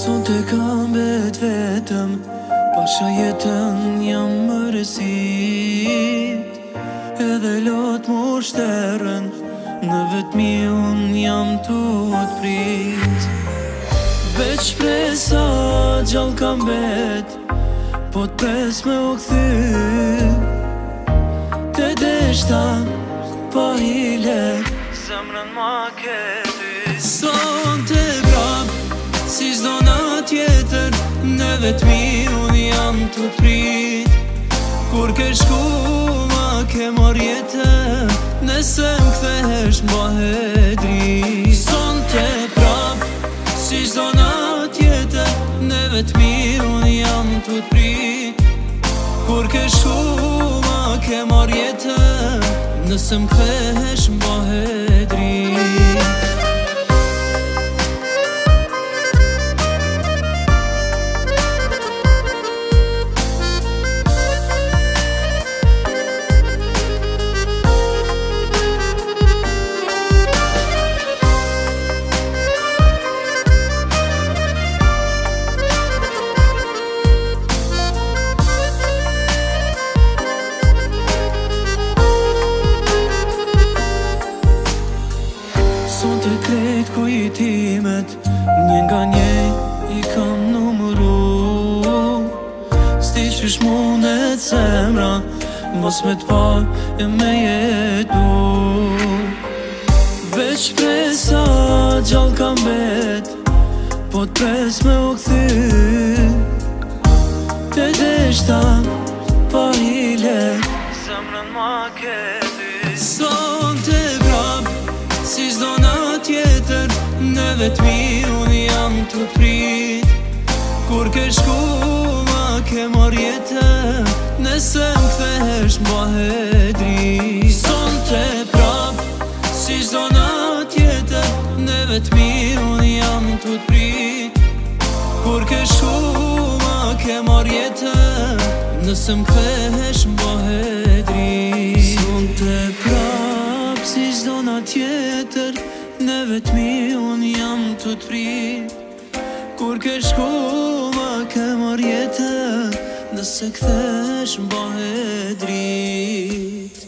Son të kam vetëm, pasha jetën jam mërësit. Edhe lot më shterën, në vetëmi unë jam t'u t'prit. Veç shpresa gjallë kam bet, po t'pres me u kthy. Te deshta pa hile, zemrën ma ke ty. Son të prap, si s'do na tjetër, në vetëmi unë jam t'u t'prit. Kur ke shku ma ke mar jetën, nëse m'kthehesh m'bahet drit. Son të prap, si s'do na tjetër, në vetëmi unë jam t'u t'prit. Kur ke shku ma ke mar jetën, nëse m'kthehesh m'bahet drit. Son të krejt kujtimet, një nga një i kam numëru. S'ti qysh mundet zemra, mos me t'pa e me jetu. Veç shpresa gjallë kam bet, po t'pres me u kthy. Te deshta pa hile, zemrën ma ke ty. Son të prap, si s'do na tjetër, në vetëmi unë jam t'u t'prit. Kur ke shku ma ke mar jetën, nëse m'kthehesh m'bahet drit. Son të prap, si s'do na tjetër, në vetëmi unë jam t'u t'prit. Kur ke shku ma ke mar jetën, nëse m'kthehesh m'bahet drit. Son të prap, si s'do na tjetër, në vetëmi unë jam t'u t'prit. Kur ke shku ma ke mar jetën, nëse kthehesh m'bahet drit.